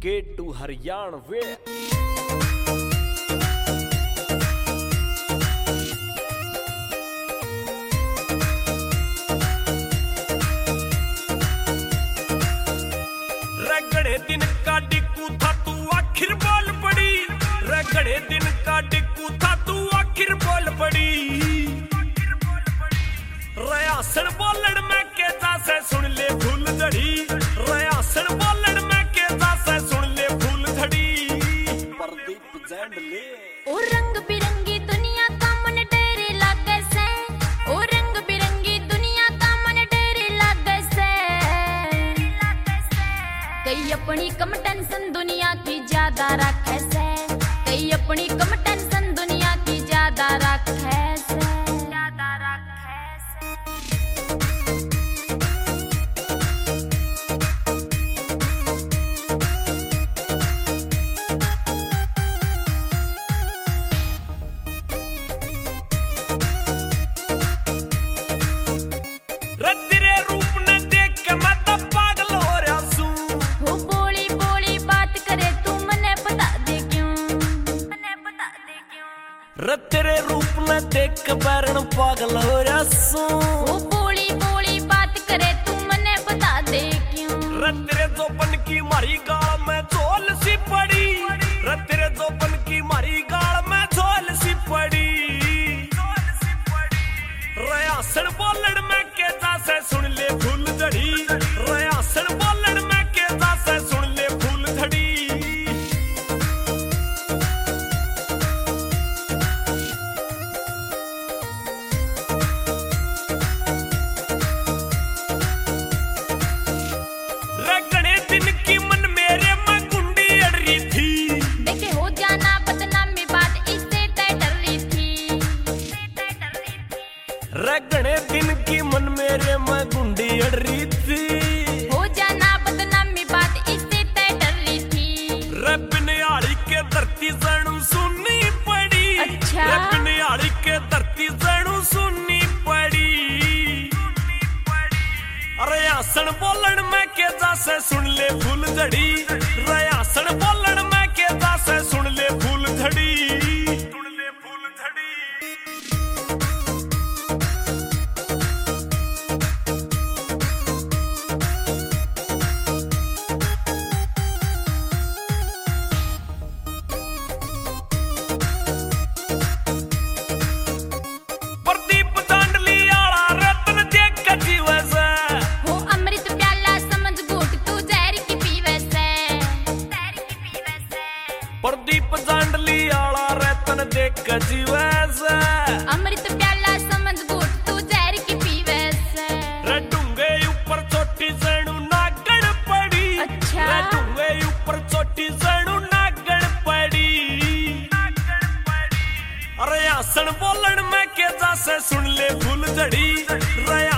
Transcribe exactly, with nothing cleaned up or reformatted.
के टू हरियाणवे। रगड़े दिन का डिक्कू था तू आखिर बोल पड़ी, रगड़े दिन का डिक्कू था तू आखिर बोल पड़ी। रयासन बोलन में के से सुन ले फूल झड़ी, रयासन बोलन में के से सुन ले फूल झड़ी। प्रदीप जैंडले ओ रंग बिरंगी दुनिया का मन डेरे लागे से, ओ रंग बिरंगी दुनिया का मन डेरे लागे से। कई अपनी कम टेंशन दुनिया की ज्यादा रखे से, कई अपनी कम टेंशन दुनिया की ज्यादा रखे से, ज्यादा रखे से। तेरे रूप ने देख के मैं तो पागल हो रहा हूँ। वो बोली बोली बात करे तू मने बता दे क्यों, मने बता दे क्यों। रे तेरे रूप ने देख के बैरन पागल हो रहा हूँ। वो बोली बोली बात करे तू मने बता दे क्यों। रे तेरे जोपन की मारी गाल में झोल सी पड़ी, रे तेरे जोपन की मारी गाल में झोल सी पड़ी। रयासन बोलन में के से सुन ले फूल झड़ी, रयासन बोलन में के से सुन ले फूल झड़ी। रगड़े दिन की मन मेरे में गुंडी अड़ रही थी, देखे हो जाना बदनामी बात इससे तय डर रही थी, तय डर रही थी। रगड़े दिन की मन मेरे में गुंडी अड़ रही थी, हो जाना बदनामी बात इससे तय डर रही थी। रब ने आड़ी के धरती जणू सुननी पड़ी, अच्छा। रब ने आड़ी के धरती जणू सुननी पड़ी। रयासन बोलन में के से सुन ले फूल झड़ी, रयासन बोलन में के से सुन ले फूल झड़ी, सुन ले फूल झड़ी। प्रदीप जांडली आला रतन देख के जीवे से, हो अमृत प्याला समझ घोट तू जहर की पीवे से, जहर की पीवे से। प्रदीप जांडली आला रतन देख के जीवे से। अमृत प्याला समझ घोट तू जहर की पीवे से। रे डूंगे ऊपर चोटी जणू नागण पड़ी, अच्छा। रे डूंगे ऊपर चोटी जणू नागण पड़ी। रयासन बोलन में के से सुन ले फूल झड़ी, रया